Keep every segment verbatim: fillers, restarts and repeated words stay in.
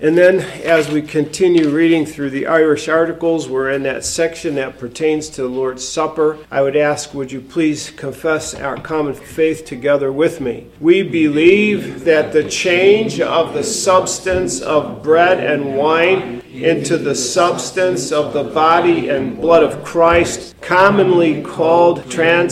And then as we continue reading through the Irish articles, we're in that section that pertains to the Lord's Supper. I would ask, would you please confess our common faith together with me? We believe that the change of the substance of bread and wine into the substance of the body and blood of Christ, commonly called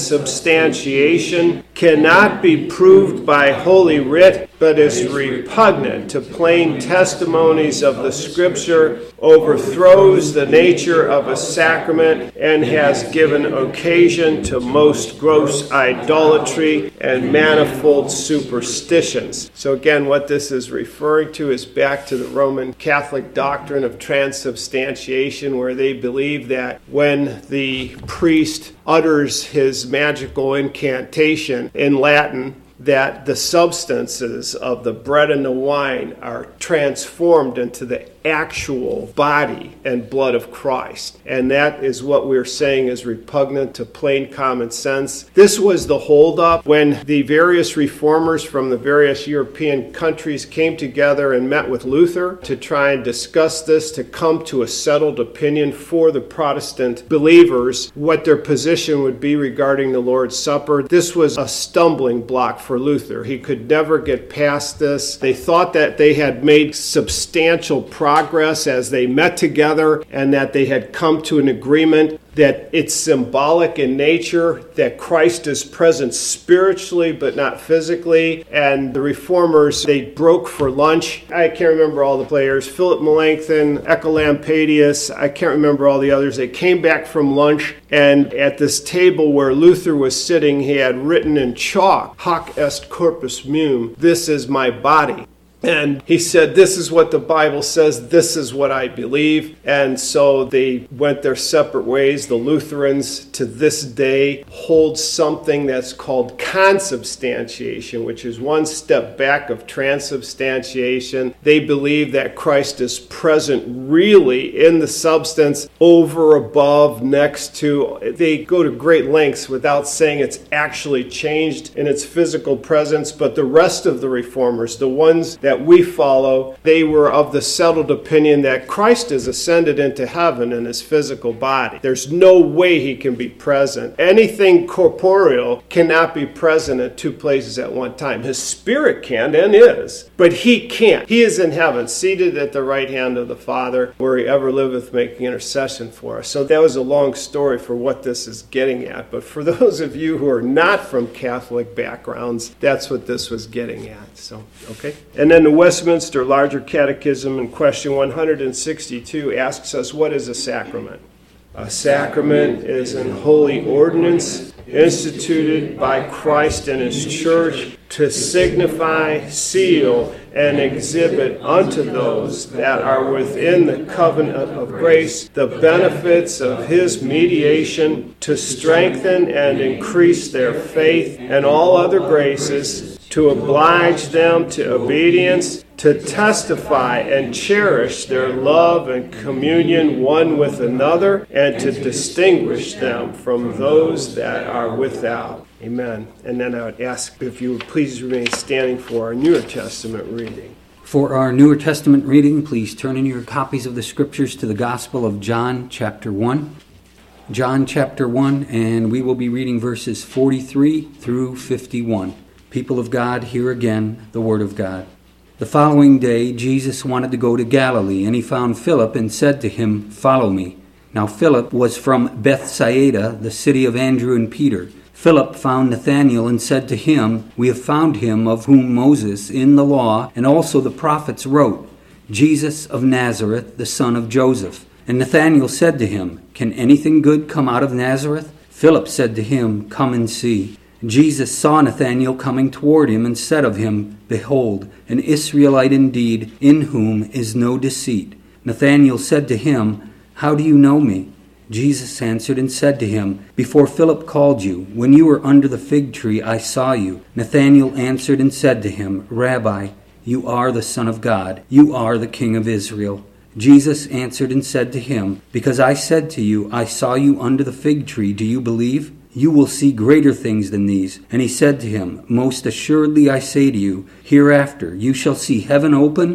transubstantiation, cannot be proved by Holy Writ, but is repugnant to plain testimonies of the Scripture, overthrows the nature of a sacrament, and has given occasion to most gross idolatry and manifold superstitions. So again, what this is referring to is back to the Roman Catholic doctrine of transubstantiation, where they believe that when the priest utters his magical incantation in Latin, that the substances of the bread and the wine are transformed into the actual body and blood of Christ. And that is what we're saying is repugnant to plain common sense. This was the holdup when the various reformers from the various European countries came together and met with Luther to try and discuss this, to come to a settled opinion for the Protestant believers, what their position would be regarding the Lord's Supper. This was a stumbling block for Luther. He could never get past this. They thought that they had made substantial progress progress as they met together, and that they had come to an agreement that it's symbolic in nature, that Christ is present spiritually but not physically. And the reformers, they broke for lunch. I can't remember all the players. Philip Melanchthon, Ecolampadius, I can't remember all the others. They came back from lunch, and at this table where Luther was sitting, he had written in chalk, "Hoc est corpus meum," this is my body. And he said, this is what the Bible says, this is what I believe. And so they went their separate ways. The Lutherans to this day hold something that's called consubstantiation, which is one step back of transubstantiation. They believe that Christ is present really in the substance, over, above, next to. They go to great lengths without saying it's actually changed in its physical presence. But the rest of the reformers, the ones that that we follow, they were of the settled opinion that Christ is ascended into heaven in his physical body. There's no way he can be present. Anything corporeal cannot be present at two places at one time. His spirit can and is, but he can't. He is in heaven, seated at the right hand of the Father, where he ever liveth, making intercession for us. So that was a long story for what this is getting at. But for those of you who are not from Catholic backgrounds, that's what this was getting at. So, okay. And then the Westminster Larger Catechism in question one hundred sixty-two asks us, what is a sacrament? A sacrament is an holy ordinance instituted by Christ and his church to signify, seal, and exhibit unto those that are within the covenant of grace the benefits of his mediation, to strengthen and increase their faith and all other graces, to oblige them to obedience, to testify and cherish their love and communion one with another, and to distinguish them from those that are without. Amen. And then I would ask if you would please remain standing for our Newer Testament reading. For our Newer Testament reading, please turn in your copies of the Scriptures to the Gospel of John, chapter one. John, chapter one, and we will be reading verses forty-three through fifty-one. People of God, hear again the Word of God. The following day, Jesus wanted to go to Galilee, and he found Philip and said to him, "Follow me." Now Philip was from Bethsaida, the city of Andrew and Peter. Philip found Nathanael and said to him, "We have found him of whom Moses in the law and also the prophets wrote, Jesus of Nazareth, the son of Joseph." And Nathanael said to him, "Can anything good come out of Nazareth?" Philip said to him, "Come and see." Jesus saw Nathanael coming toward him and said of him, "Behold, an Israelite indeed, in whom is no deceit." Nathanael said to him, "How do you know me?" Jesus answered and said to him, "Before Philip called you, when you were under the fig tree, I saw you." Nathanael answered and said to him, "Rabbi, you are the Son of God. You are the King of Israel." Jesus answered and said to him, "Because I said to you, I saw you under the fig tree, do you believe? You will see greater things than these." And he said to him, "Most assuredly I say to you, hereafter you shall see heaven open,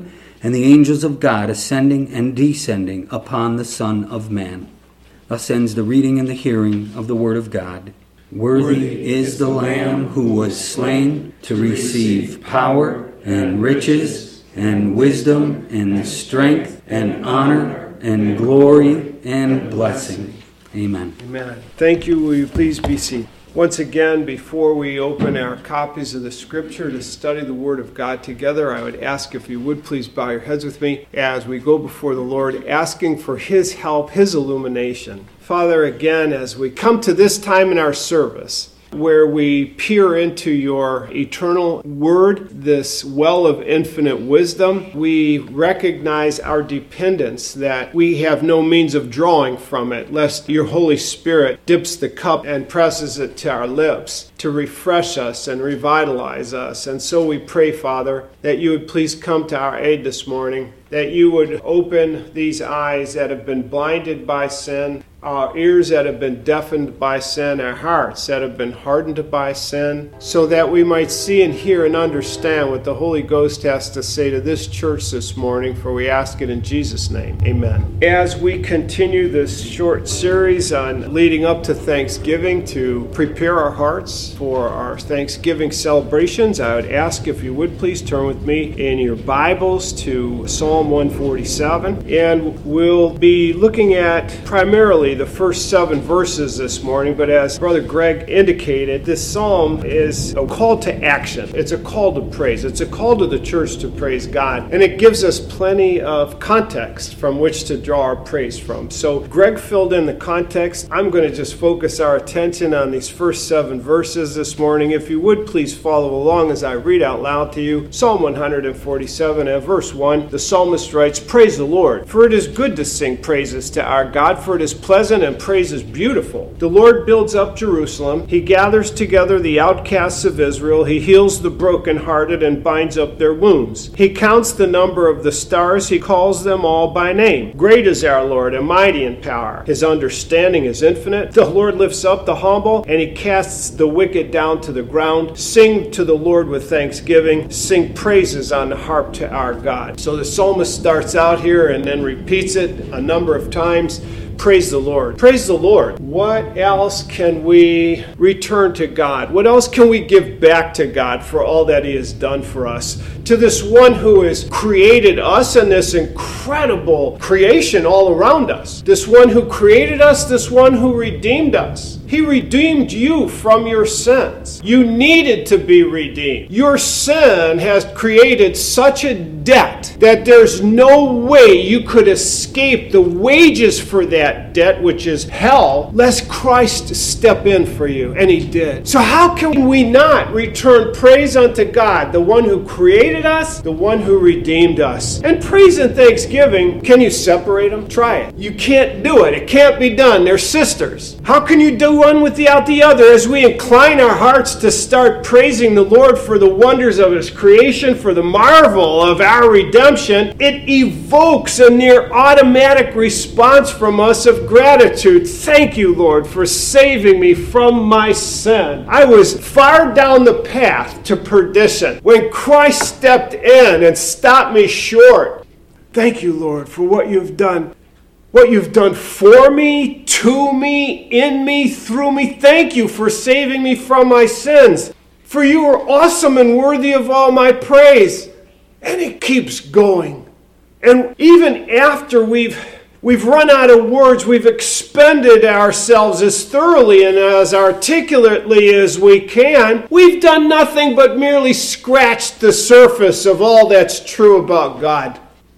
and the angels of God ascending and descending upon the Son of Man. Thus ends the reading and the hearing of the Word of God. Worthy is the Lamb who was slain to receive power and riches and wisdom and strength and honor and glory and blessing. Amen. Amen. Thank you. Will you please be seated? Once again, before we open our copies of the Scripture to study the Word of God together, I would ask if you would please bow your heads with me as we go before the Lord, asking for His help, His illumination. Father, again, as we come to this time in our service, where we peer into your eternal word, this well of infinite wisdom, we recognize our dependence, that we have no means of drawing from it, lest your Holy Spirit dips the cup and presses it to our lips to refresh us and revitalize us. And so we pray, Father, that you would please come to our aid this morning, that you would open these eyes that have been blinded by sin, our ears that have been deafened by sin, our hearts that have been hardened by sin, so that we might see and hear and understand what the Holy Ghost has to say to this church this morning, for we ask it in Jesus' name. Amen. As we continue this short series on leading up to Thanksgiving to prepare our hearts for our Thanksgiving celebrations, I would ask if you would please turn with me in your Bibles to Psalm one forty-seven, and we'll be looking at primarily the first seven verses this morning, but as Brother Greg indicated, this psalm is a call to action. It's a call to praise. It's a call to the church to praise God, and it gives us plenty of context from which to draw our praise from. So Greg filled in the context. I'm going to just focus our attention on these first seven verses this morning. If you would please follow along as I read out loud to you Psalm one forty-seven and verse one. The psalmist writes, "Praise the Lord, for it is good to sing praises to our God, for it is pleasant and praise is beautiful. The Lord builds up Jerusalem. He gathers together the outcasts of Israel. He heals the brokenhearted and binds up their wounds. He counts the number of the stars. He calls them all by name. Great is our Lord and mighty in power. His understanding is infinite. The Lord lifts up the humble, and he casts the wicked down to the ground. Sing to the Lord with thanksgiving. Sing praises on the harp to our God." So the psalmist starts out here and then repeats it a number of times. Praise the Lord. Praise the Lord. What else can we return to God? What else can we give back to God for all that He has done for us? To this one who has created us and this incredible creation all around us. This one who created us, this one who redeemed us. He redeemed you from your sins. You needed to be redeemed. Your sin has created such a debt that there's no way you could escape the wages for that debt, which is hell, lest Christ step in for you. And He did. So how can we not return praise unto God, the one who created us, the one who redeemed us? And praise and thanksgiving, can you separate them? Try it. You can't do it. It can't be done. They're sisters. How can you do one without the other? As we incline our hearts to start praising the Lord for the wonders of His creation, for the marvel of our redemption, it evokes a near automatic response from us of gratitude. Thank you, Lord, for saving me from my sin. I was far down the path to perdition when Christ stepped in and stopped me short. Thank you, Lord, for what you've done. What you've done for me, to me, in me, through me. Thank you for saving me from my sins. For you are awesome and worthy of all my praise. And it keeps going. And even after we've we've run out of words, we've expended ourselves as thoroughly and as articulately as we can, we've done nothing but merely scratched the surface of all that's true about God.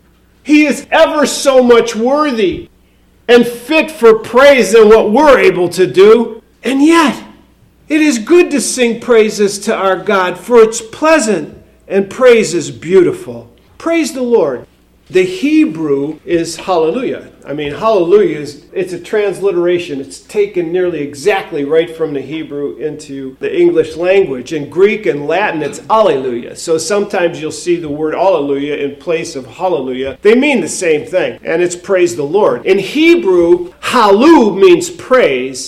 He is ever so much worthy and fit for praise than what we're able to do. And yet, it is good to sing praises to our God, for it's pleasant and praise is beautiful. Praise the Lord. The Hebrew is hallelujah. I mean, hallelujah is, it's a transliteration. It's taken nearly exactly right from the Hebrew into the English language. In Greek and Latin, it's alleluia. So sometimes you'll see the word alleluia in place of hallelujah. They mean the same thing, and it's praise the Lord. In Hebrew, halu means praise.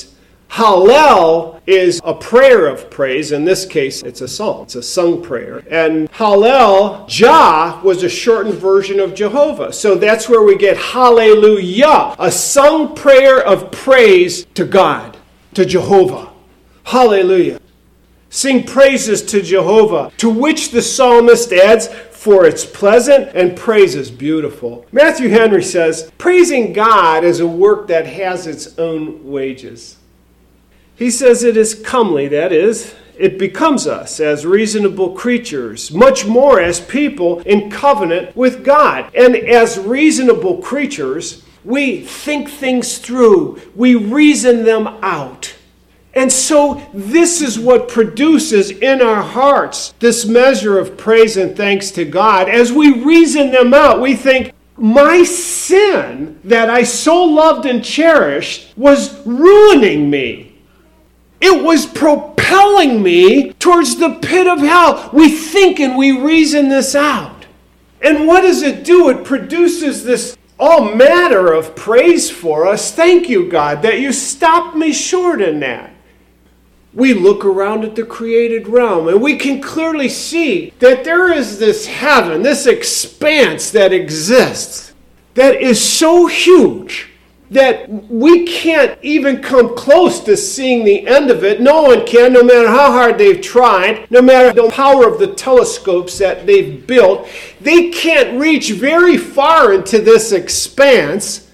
Hallel is a prayer of praise. In this case, it's a psalm. It's a sung prayer. And Hallel, Jah, was a shortened version of Jehovah. So that's where we get Hallelujah, a sung prayer of praise to God, to Jehovah. Hallelujah. Sing praises to Jehovah, to which the psalmist adds, for it's pleasant and praise is beautiful. Matthew Henry says, praising God is a work that has its own wages. He says it is comely, that is, it becomes us as reasonable creatures, much more as people in covenant with God. And as reasonable creatures, we think things through, we reason them out. And so this is what produces in our hearts this measure of praise and thanks to God. As we reason them out, we think, my sin that I so loved and cherished was ruining me. It was propelling me towards the pit of hell. We think and we reason this out. And what does it do? It produces this all matter of praise for us. Thank you, God, that you stopped me short in that. We look around at the created realm and we can clearly see that there is this heaven, this expanse that exists that is so huge that we can't even come close to seeing the end of it. No one can, no matter how hard they've tried, no matter the power of the telescopes that they've built. They can't reach very far into this expanse.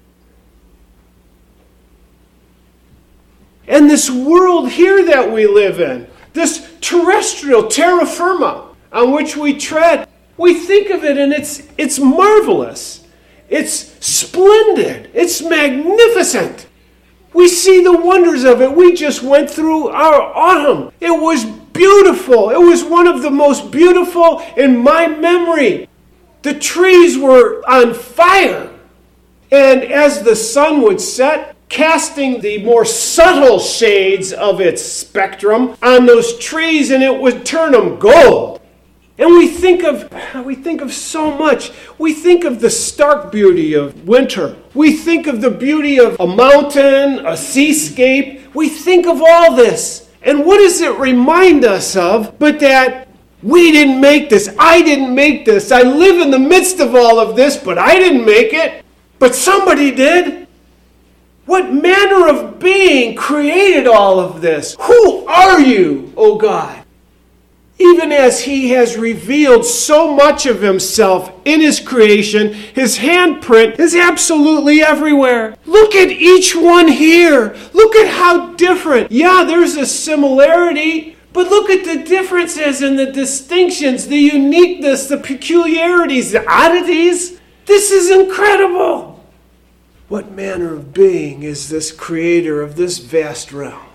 And this world here that we live in, this terrestrial terra firma on which we tread, we think of it and it's it's marvelous. It's splendid. It's magnificent. We see the wonders of it. We just went through our autumn. It was beautiful. It was one of the most beautiful in my memory. The trees were on fire. And as the sun would set, casting the more subtle shades of its spectrum on those trees, and it would turn them gold. And we think of we think of so much. We think of the stark beauty of winter. We think of the beauty of a mountain, a seascape. We think of all this. And what does it remind us of but that we didn't make this. I didn't make this. I live in the midst of all of this, but I didn't make it. But somebody did. What manner of being created all of this? Who are you, O God? Even as he has revealed so much of himself in his creation, his handprint is absolutely everywhere. Look at each one here. Look at how different. Yeah, there's a similarity, but look at the differences and the distinctions, the uniqueness, the peculiarities, the oddities. This is incredible. What manner of being is this creator of this vast realm,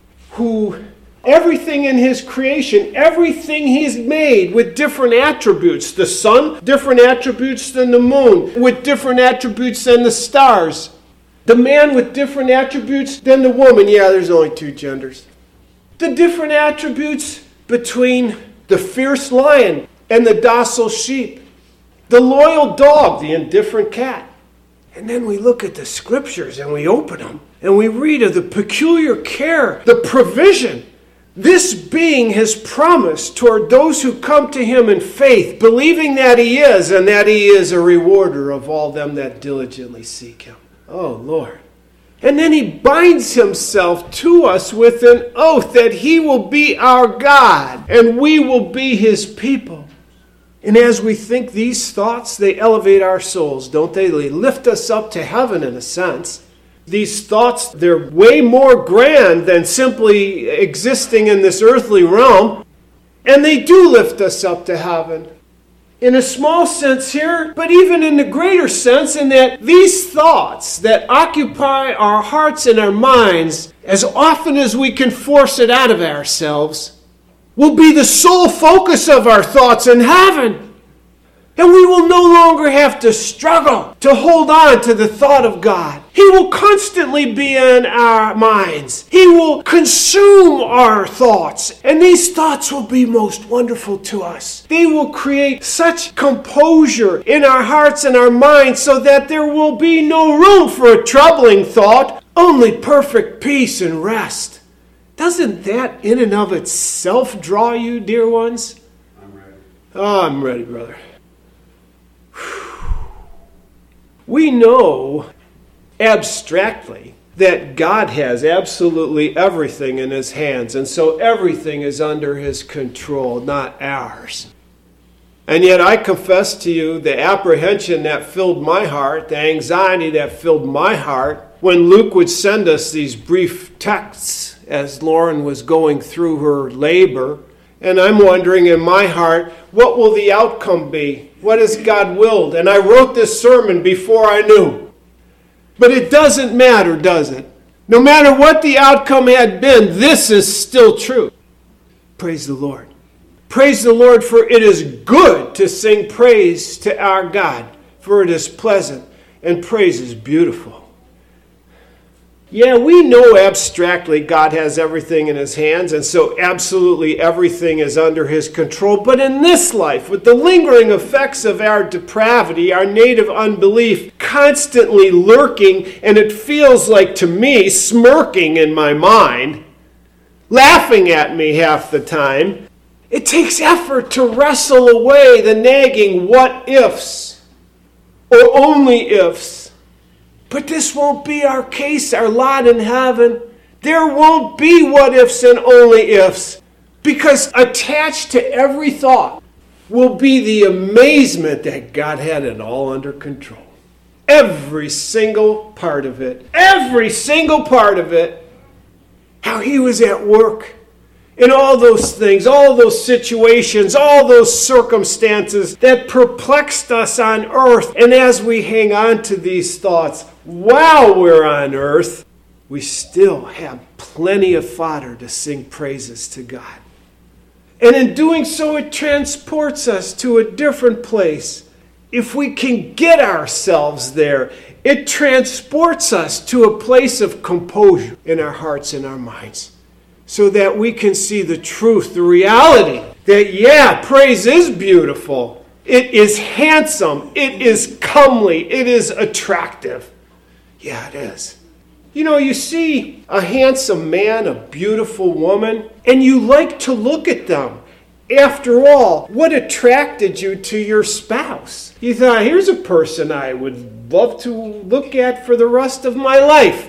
who everything in his creation, everything he's made with different attributes. The sun, different attributes than the moon, with different attributes than the stars. The man with different attributes than the woman. Yeah, there's only two genders. The different attributes between the fierce lion and the docile sheep. The loyal dog, the indifferent cat. And then we look at the scriptures and we open them and we read of the peculiar care, the provision this being has promised toward those who come to him in faith, believing that he is and that he is a rewarder of all them that diligently seek him. Oh, Lord. And then he binds himself to us with an oath that he will be our God and we will be his people. And as we think these thoughts, they elevate our souls, don't they? They lift us up to heaven in a sense. These thoughts, they're way more grand than simply existing in this earthly realm. And they do lift us up to heaven. In a small sense here, but even in the greater sense, in that these thoughts that occupy our hearts and our minds, as often as we can force it out of ourselves, will be the sole focus of our thoughts in heaven. And we will no longer have to struggle to hold on to the thought of God. He will constantly be in our minds. He will consume our thoughts. And these thoughts will be most wonderful to us. They will create such composure in our hearts and our minds so that there will be no room for a troubling thought. only perfect peace and rest. Doesn't that in and of itself draw you, dear ones? I'm ready. Oh, I'm ready, brother. We know abstractly that God has absolutely everything in his hands, and so everything is under his control, not ours. And yet I confess to you the apprehension that filled my heart, the anxiety that filled my heart, when Luke would send us these brief texts as Lauren was going through her labor. And I'm wondering in my heart, what will the outcome be? What has God willed? And I wrote this sermon before I knew. But it doesn't matter, does it? No matter what the outcome had been, this is still true. Praise the Lord. Praise the Lord, for it is good to sing praise to our God, for it is pleasant, and praise is beautiful. Yeah, we know abstractly God has everything in his hands, and so absolutely everything is under his control. But in this life, with the lingering effects of our depravity, our native unbelief constantly lurking, and it feels like to me smirking in my mind, laughing at me half the time, it takes effort to wrestle away the nagging what ifs, or only ifs. But this won't be our case, our lot in heaven. There won't be what ifs and only ifs, because attached to every thought will be the amazement that God had it all under control. Every single part of it, every single part of it, how he was at work in all those things, all those situations, all those circumstances that perplexed us on earth. And as we hang on to these thoughts while we're on earth, we still have plenty of fodder to sing praises to God. And in doing so, it transports us to a different place. If we can get ourselves there, it transports us to a place of composure in our hearts and our minds, so that we can see the truth, the reality, that yeah, praise is beautiful. It is handsome. It is comely. It is attractive. Yeah, it is. You know, you see a handsome man, a beautiful woman, and you like to look at them. After all, what attracted you to your spouse? You thought, here's a person I would love to look at for the rest of my life.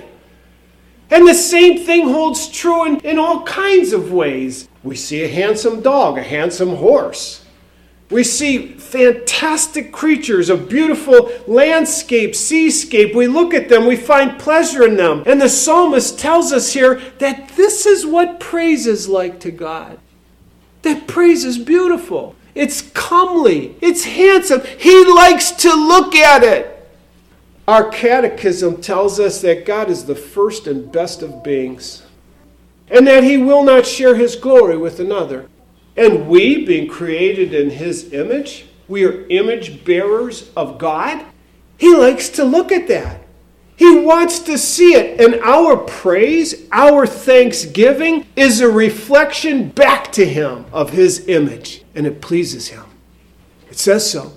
And the same thing holds true in, in all kinds of ways. We see a handsome dog, a handsome horse. We see fantastic creatures, a beautiful landscape, seascape. We look at them, we find pleasure in them. And the psalmist tells us here that this is what praise is like to God. That praise is beautiful. It's comely. It's handsome. He likes to look at it. Our catechism tells us that God is the first and best of beings, and that he will not share his glory with another. And we, being created in his image, we are image bearers of God. He likes to look at that. He wants to see it. And our praise, our thanksgiving, is a reflection back to him of his image, and it pleases him. It says so.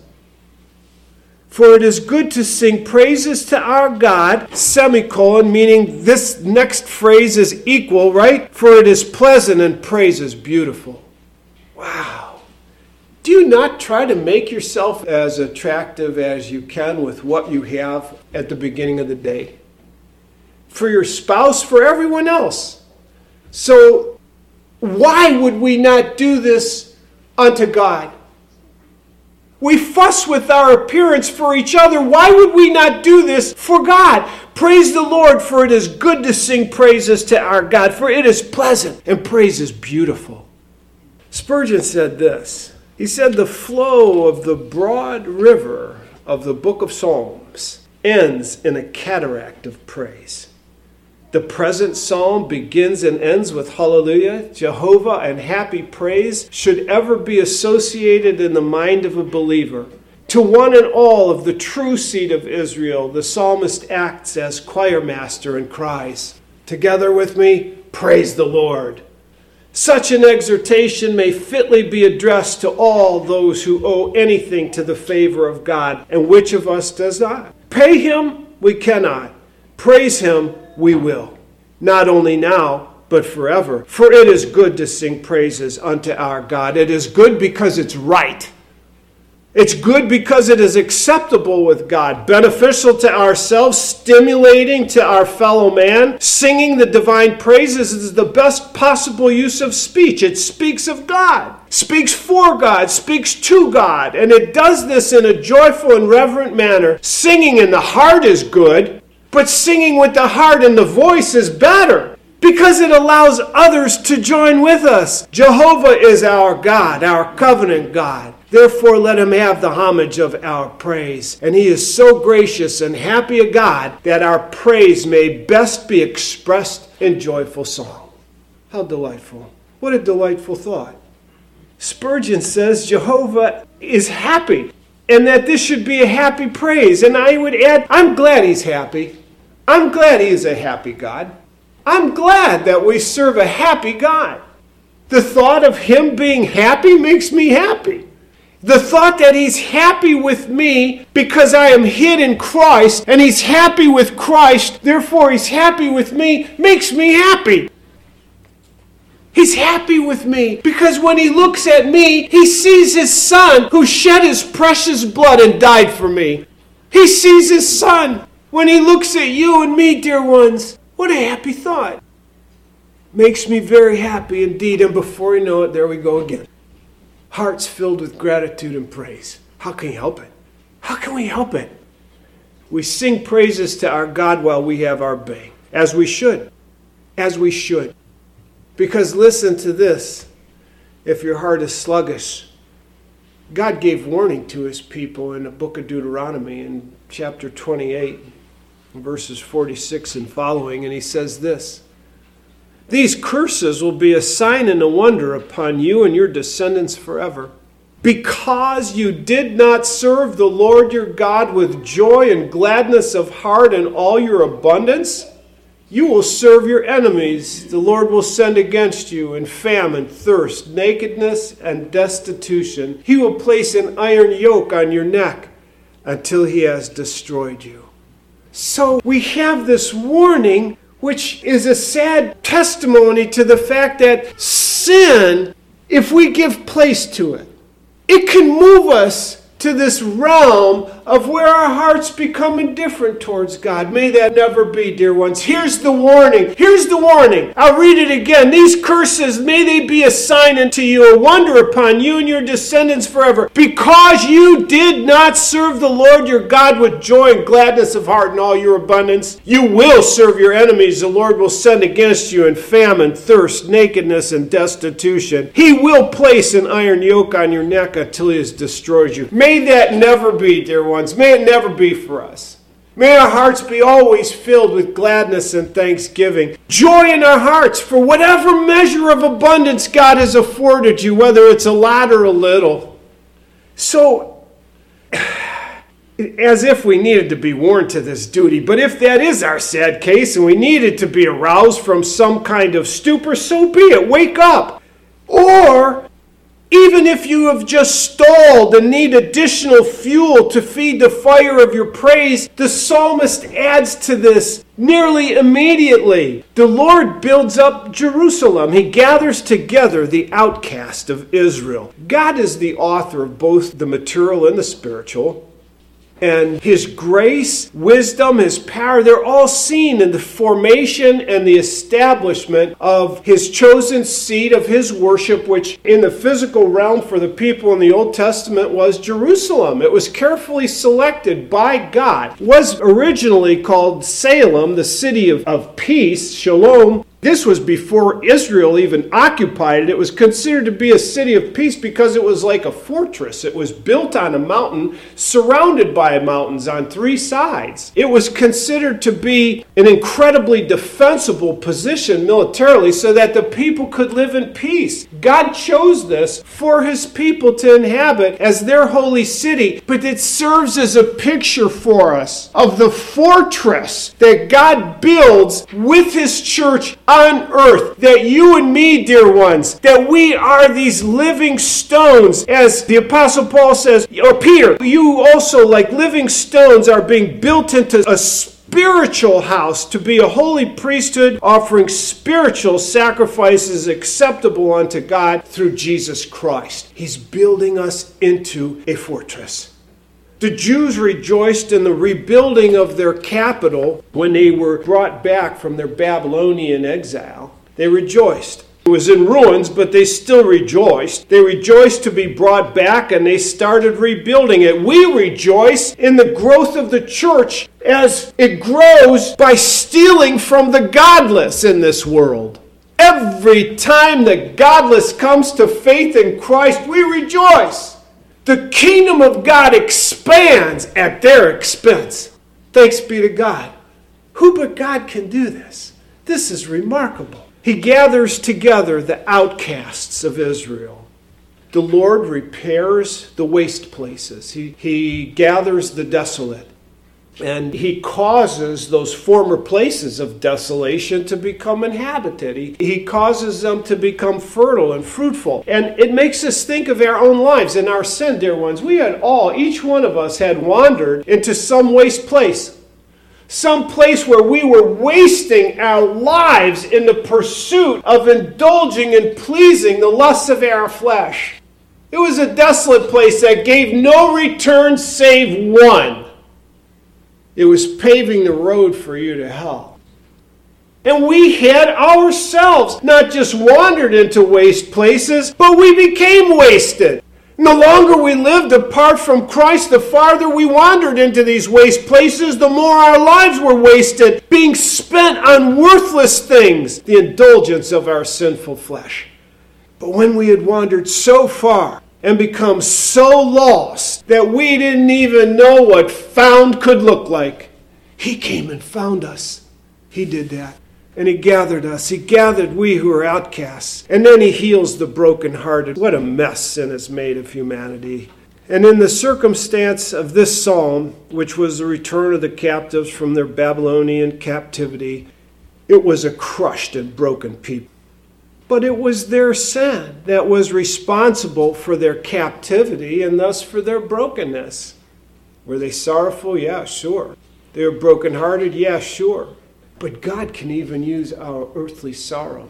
For it is good to sing praises to our God, semicolon, meaning this next phrase is equal, right? For it is pleasant and praise is beautiful. Wow. Do you not try to make yourself as attractive as you can with what you have at the beginning of the day? For your spouse, for everyone else. So why would we not do this unto God? We fuss with our appearance for each other. Why would we not do this for God? Praise the Lord, for it is good to sing praises to our God, for it is pleasant and praise is beautiful. Spurgeon said this. He said, the flow of the broad river of the book of Psalms ends in a cataract of praise. The present psalm begins and ends with hallelujah. Jehovah and happy praise should ever be associated in the mind of a believer. To one and all of the true seed of Israel, the psalmist acts as choir master and cries, together with me, praise the Lord. Such an exhortation may fitly be addressed to all those who owe anything to the favor of God, and which of us does not? Pay him, we cannot. Praise him, we will, not only now, but forever. For it is good to sing praises unto our God. It is good because it's right. It's good because it is acceptable with God, beneficial to ourselves, stimulating to our fellow man. Singing the divine praises is the best possible use of speech. It speaks of God, speaks for God, speaks to God, and it does this in a joyful and reverent manner. Singing in the heart is good, but singing with the heart and the voice is better, because it allows others to join with us. Jehovah is our God, our covenant God. Therefore, let him have the homage of our praise. And he is so gracious and happy a God that our praise may best be expressed in joyful song. How delightful. What a delightful thought. Spurgeon says Jehovah is happy, and that this should be a happy praise. And I would add, I'm glad he's happy. I'm glad he is a happy God. I'm glad that we serve a happy God. The thought of him being happy makes me happy. The thought that he's happy with me because I am hid in Christ, and he's happy with Christ, therefore he's happy with me, makes me happy. He's happy with me because when he looks at me, he sees his son who shed his precious blood and died for me. He sees his son. When he looks at you and me, dear ones, what a happy thought. Makes me very happy indeed, and before you know it, there we go again. Hearts filled with gratitude and praise. How can you help it? How can we help it? We sing praises to our God while we have our being, as we should, as we should. Because listen to this, if your heart is sluggish, God gave warning to his people in the book of Deuteronomy in chapter twenty-eight, verses forty-six and following, and he says this: these curses will be a sign and a wonder upon you and your descendants forever. Because you did not serve the Lord your God with joy and gladness of heart and all your abundance, you will serve your enemies. The Lord will send against you in famine, thirst, nakedness, and destitution. He will place an iron yoke on your neck until he has destroyed you. So we have this warning, which is a sad testimony to the fact that sin, if we give place to it, it can move us to this realm of where our hearts become indifferent towards God. May that never be, dear ones. Here's the warning. Here's the warning. I'll read it again. These curses, may they be a sign unto you, a wonder upon you and your descendants forever. Because you did not serve the Lord your God with joy and gladness of heart and all your abundance, you will serve your enemies. The Lord will send against you in famine, thirst, nakedness, and destitution. He will place an iron yoke on your neck until he has destroyed you. May that never be, dear ones. May it never be for us. May our hearts be always filled with gladness and thanksgiving. Joy in our hearts for whatever measure of abundance God has afforded you, whether it's a lot or a little. So, as if we needed to be warned to this duty, but if that is our sad case and we needed to be aroused from some kind of stupor, so be it. Wake up. Or even if you have just stalled and need additional fuel to feed the fire of your praise, the psalmist adds to this nearly immediately. The Lord builds up Jerusalem. He gathers together the outcast of Israel. God is the author of both the material and the spiritual. And his grace, wisdom, his power, they're all seen in the formation and the establishment of his chosen seat of his worship, which in the physical realm for the people in the Old Testament was Jerusalem. It was carefully selected by God. It was originally called Salem, the city of, of peace, Shalom. This was before Israel even occupied it. It was considered to be a city of peace because it was like a fortress. It was built on a mountain, surrounded by mountains on three sides. It was considered to be an incredibly defensible position militarily so that the people could live in peace. God chose this for his people to inhabit as their holy city, but it serves as a picture for us of the fortress that God builds with his church on earth, that you and me, dear ones, that we are these living stones, as the Apostle Paul says, or Peter, you also like living stones are being built into a spiritual house to be a holy priesthood, offering spiritual sacrifices acceptable unto God through Jesus Christ. He's building us into a fortress. The Jews rejoiced in the rebuilding of their capital when they were brought back from their Babylonian exile. They rejoiced. It was in ruins, but they still rejoiced. They rejoiced to be brought back, and they started rebuilding it. We rejoice in the growth of the church as it grows by stealing from the godless in this world. Every time the godless comes to faith in Christ, we rejoice. The kingdom of God expands at their expense. Thanks be to God. Who but God can do this? This is remarkable. He gathers together the outcasts of Israel. The Lord repairs the waste places. He, he gathers the desolate. And he causes those former places of desolation to become inhabited. He, he causes them to become fertile and fruitful. And it makes us think of our own lives and our sin, dear ones. We had all, each one of us had wandered into some waste place. Some place where we were wasting our lives in the pursuit of indulging and pleasing the lusts of our flesh. It was a desolate place that gave no return save one. It was paving the road for you to hell. And we had ourselves not just wandered into waste places, but we became wasted. And the longer we lived apart from Christ, the farther we wandered into these waste places, the more our lives were wasted, being spent on worthless things, the indulgence of our sinful flesh. But when we had wandered so far and become so lost that we didn't even know what found could look like, He came and found us. He did that. And He gathered us. He gathered we who are outcasts. And then He heals the brokenhearted. What a mess sin has made of humanity. And in the circumstance of this psalm, which was the return of the captives from their Babylonian captivity, it was a crushed and broken people. But it was their sin that was responsible for their captivity and thus for their brokenness. Were they sorrowful? Yeah, sure. They were brokenhearted? Yeah, sure. But God can even use our earthly sorrow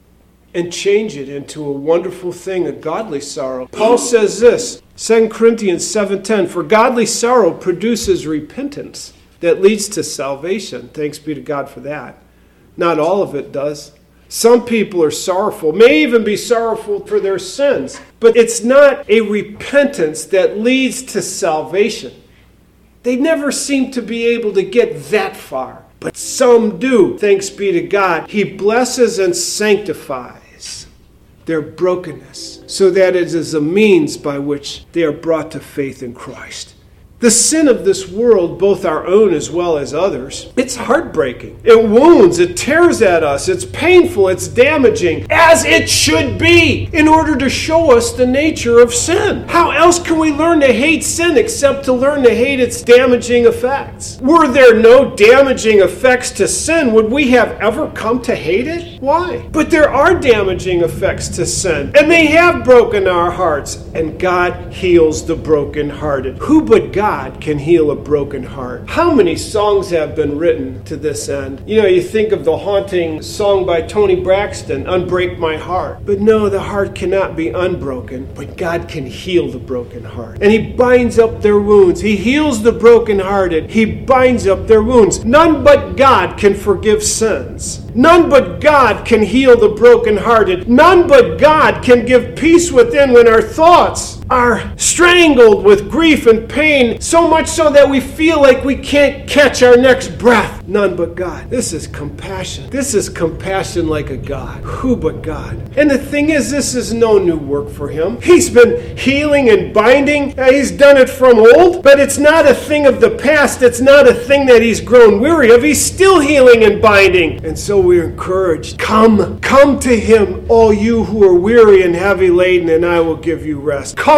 and change it into a wonderful thing, a godly sorrow. Paul says this, Second Corinthians seven ten, for godly sorrow produces repentance that leads to salvation. Thanks be to God for that. Not all of it does. Some people are sorrowful, may even be sorrowful for their sins, but it's not a repentance that leads to salvation. They never seem to be able to get that far, but some do. Thanks be to God. He blesses and sanctifies their brokenness so that it is a means by which they are brought to faith in Christ. The sin of this world, both our own as well as others, it's heartbreaking. It wounds, it tears at us, it's painful, it's damaging, as it should be, in order to show us the nature of sin. How else can we learn to hate sin except to learn to hate its damaging effects? Were there no damaging effects to sin, would we have ever come to hate it? Why? But there are damaging effects to sin, and they have broken our hearts, and God heals the brokenhearted. Who but God God can heal a broken heart? How many songs have been written to this end? You know, you think of the haunting song by Tony Braxton, Unbreak My Heart. But no, the heart cannot be unbroken, but God can heal the broken heart. And He binds up their wounds. He heals the brokenhearted. He binds up their wounds. None but God can forgive sins. None but God can heal the brokenhearted. None but God can give peace within when our thoughts are strangled with grief and pain, so much so that we feel like we can't catch our next breath. None but God. This is compassion. This is compassion like a God. Who but God? And the thing is, this is no new work for Him. He's been healing and binding. He's done it from old, but it's not a thing of the past. It's not a thing that He's grown weary of. He's still healing and binding. And so we're encouraged. Come, come to Him, all you who are weary and heavy laden, and I will give you rest. Come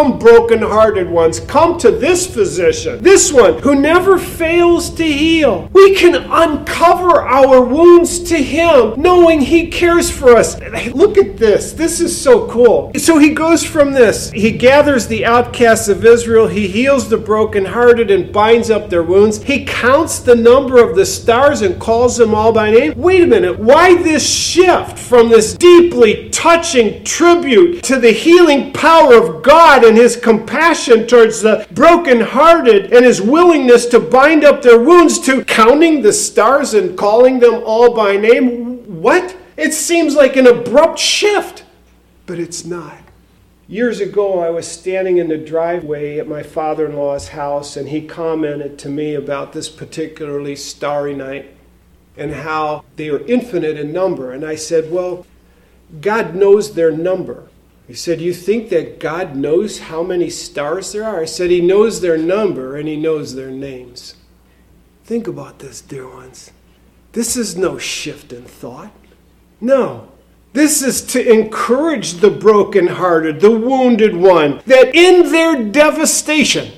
Come, broken-hearted ones, come to this physician, this one who never fails to heal. We can uncover our wounds to him, knowing he cares for us. Look at this. This is so cool. So he goes from this. He gathers the outcasts of Israel. He heals the brokenhearted and binds up their wounds. He counts the number of the stars and calls them all by name. Wait a minute. Why this shift from this deeply touching tribute to the healing power of God and his compassion towards the brokenhearted and his willingness to bind up their wounds to counting the stars and calling them all by name? What? It seems like an abrupt shift, but it's not. Years ago, I was standing in the driveway at my father-in-law's house, and he commented to me about this particularly starry night and how they are infinite in number. And I said, well, God knows their number. He said, you think that God knows how many stars there are? I said, he knows their number and he knows their names. Think about this, dear ones. This is no shift in thought. No. This is to encourage the brokenhearted, the wounded one, that in their devastation,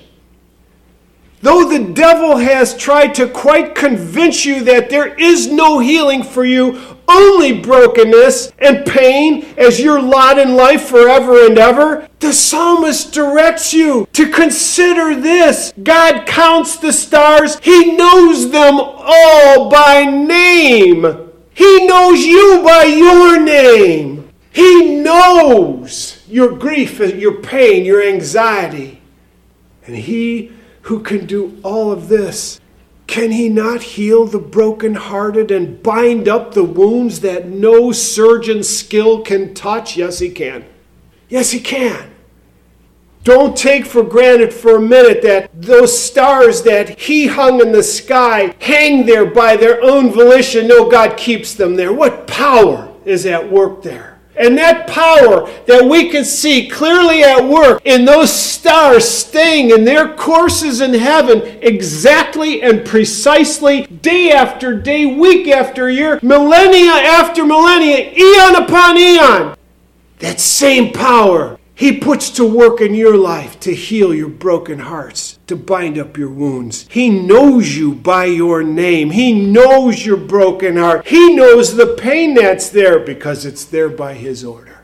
though the devil has tried to quite convince you that there is no healing for you, only brokenness and pain as your lot in life forever and ever, the psalmist directs you to consider this. God counts the stars. He knows them all by name. He knows you by your name. He knows your grief, your pain, your anxiety. And he who can do all of this, can he not heal the brokenhearted and bind up the wounds that no surgeon's skill can touch? Yes, he can. Yes, he can. Don't take for granted for a minute that those stars that he hung in the sky hang there by their own volition. No, God keeps them there. What power is at work there? And that power that we can see clearly at work in those stars staying in their courses in heaven exactly and precisely day after day, week after year, millennia after millennia, eon upon eon. That same power he puts to work in your life to heal your broken hearts, to bind up your wounds. He knows you by your name. He knows your broken heart. He knows the pain that's there because it's there by his order,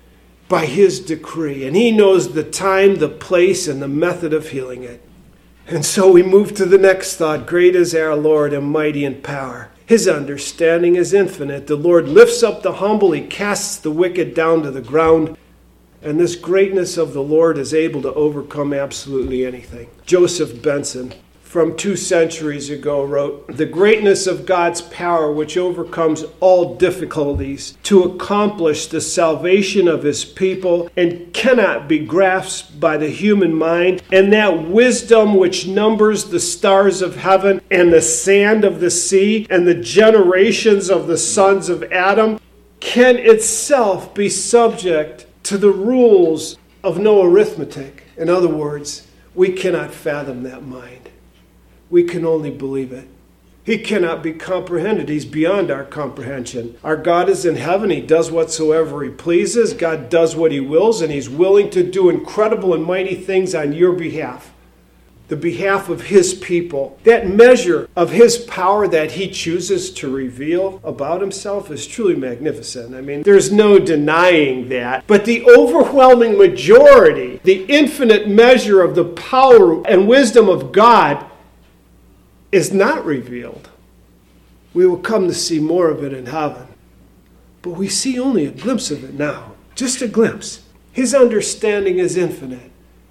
by his decree. And he knows the time, the place, and the method of healing it. And so we move to the next thought. Great is our Lord and mighty in power. His understanding is infinite. The Lord lifts up the humble. He casts the wicked down to the ground. And this greatness of the Lord is able to overcome absolutely anything. Joseph Benson, from two centuries ago, wrote, the greatness of God's power which overcomes all difficulties to accomplish the salvation of his people and cannot be grasped by the human mind, and that wisdom which numbers the stars of heaven and the sand of the sea and the generations of the sons of Adam, can itself be subject to the rules of no arithmetic. In other words, we cannot fathom that mind. We can only believe it. He cannot be comprehended. He's beyond our comprehension. Our God is in heaven. He does whatsoever he pleases. God does what he wills, and he's willing to do incredible and mighty things on your behalf, the behalf of his people. That measure of his power that he chooses to reveal about himself is truly magnificent. I mean, there's no denying that. But the overwhelming majority, the infinite measure of the power and wisdom of God is not revealed. We will come to see more of it in heaven. But we see only a glimpse of it now. Just a glimpse. His understanding is infinite.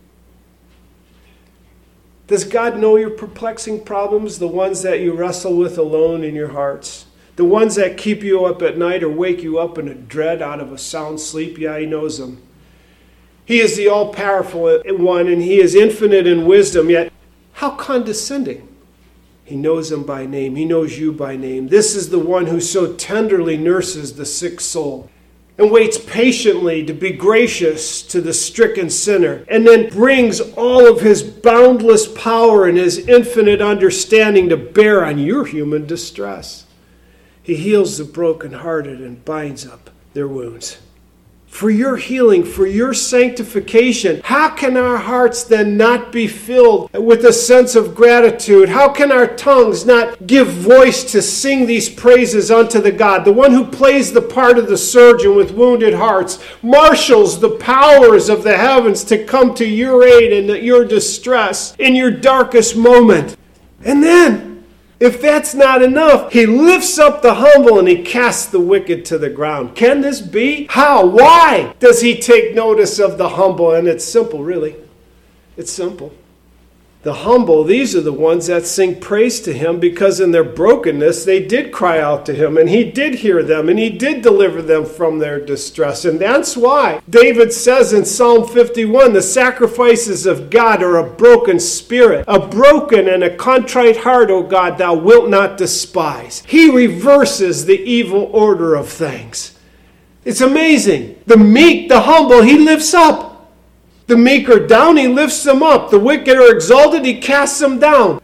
Does God know your perplexing problems, the ones that you wrestle with alone in your hearts? The ones that keep you up at night or wake you up in a dread out of a sound sleep? Yeah, he knows them. He is the all-powerful one, and he is infinite in wisdom, yet how condescending. He knows them by name. He knows you by name. This is the one who so tenderly nurses the sick soul and waits patiently to be gracious to the stricken sinner, and then brings all of his boundless power and his infinite understanding to bear on your human distress. He heals the brokenhearted and binds up their wounds. for your healing, for your sanctification, how can our hearts then not be filled with a sense of gratitude? How can our tongues not give voice to sing these praises unto the God, the one who plays the part of the surgeon with wounded hearts, marshals the powers of the heavens to come to your aid in your distress, in your darkest moment? And then, if that's not enough, he lifts up the humble and he casts the wicked to the ground. Can this be? How? Why does he take notice of the humble? And it's simple, really. It's simple. The humble, these are the ones that sing praise to him because in their brokenness, they did cry out to him and he did hear them and he did deliver them from their distress. And that's why David says in Psalm fifty-one, the sacrifices of God are a broken spirit, a broken and a contrite heart, O God, thou wilt not despise. He reverses the evil order of things. It's amazing. The meek, the humble, he lifts up. The meek are down, he lifts them up. The wicked are exalted, he casts them down.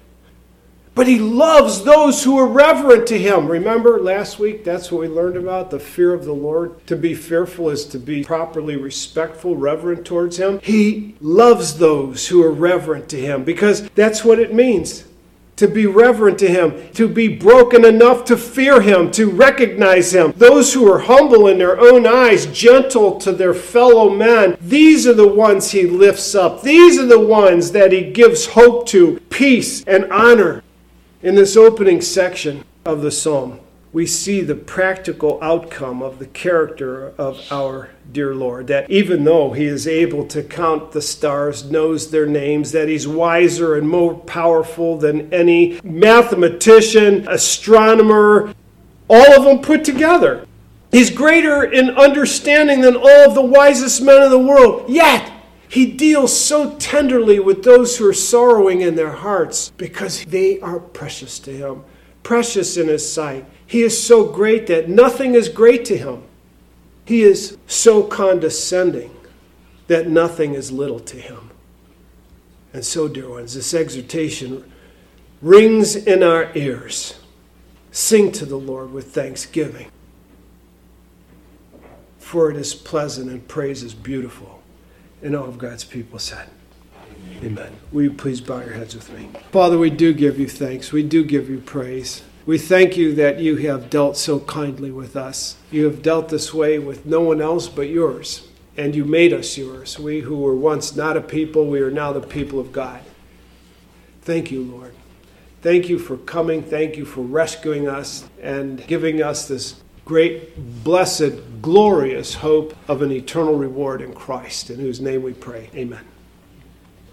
But he loves those who are reverent to him. Remember last week, that's what we learned about, the fear of the Lord. To be fearful is to be properly respectful, reverent towards him. He loves those who are reverent to him because that's what it means. To be reverent to him, to be broken enough to fear him, to recognize him. Those who are humble in their own eyes, gentle to their fellow men, these are the ones he lifts up. These are the ones that he gives hope to, peace and honor. In this opening section of the psalm, we see the practical outcome of the character of our dear Lord. That even though he is able to count the stars, knows their names, that he's wiser and more powerful than any mathematician, astronomer, all of them put together. He's greater in understanding than all of the wisest men in the world. Yet, he deals so tenderly with those who are sorrowing in their hearts because they are precious to him, precious in his sight. He is so great that nothing is great to him. He is so condescending that nothing is little to him. And so, dear ones, this exhortation rings in our ears. Sing to the Lord with thanksgiving, for it is pleasant and praise is beautiful. And all of God's people said, Amen. Will you please bow your heads with me? Father, we do give you thanks. We do give you praise. We thank you that you have dealt so kindly with us. You have dealt this way with no one else but yours. And you made us yours. We who were once not a people, we are now the people of God. Thank you, Lord. Thank you for coming. Thank you for rescuing us and giving us this great, blessed, glorious hope of an eternal reward in Christ, in whose name we pray. Amen.